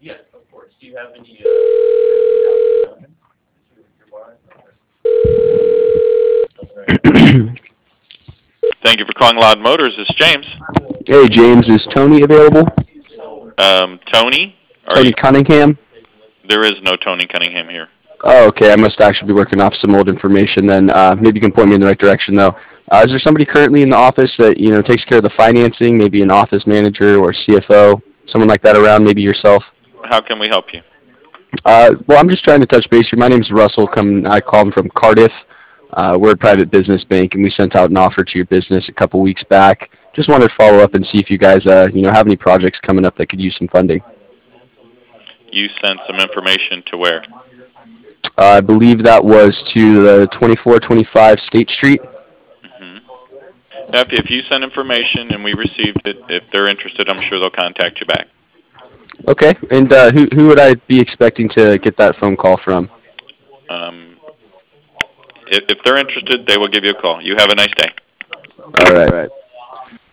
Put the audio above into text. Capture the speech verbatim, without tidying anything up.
Yes, of course. Do you have any uh, your bar? Thank you for calling Loud Motors. This is James. Hey, James, is Tony available? Um, Tony, are Tony you? Cunningham? There is no Tony Cunningham here. Oh, okay. I must actually be working off some old information then. Uh, maybe you can point me in the right direction, though. Uh, is there somebody currently in the office that, you know, takes care of the financing, maybe an office manager or C F O, someone like that around, maybe yourself? How can we help you? Uh, well, I'm just trying to touch base here. My name's Russell. Come, I called from Cardiff. Uh, we're a private business bank, and we sent out an offer to your business a couple weeks back. Just wanted to follow up and see if you guys, uh, you know, have any projects coming up that could use some funding. You sent some information to where? Uh, I believe that was to the twenty-four twenty-five State Street. hmm If, if you send information and we received it, if they're interested, I'm sure they'll contact you back. Okay, and uh, who who would I be expecting to get that phone call from? Um, if, if they're interested, they will give you a call. You have a nice day. All right.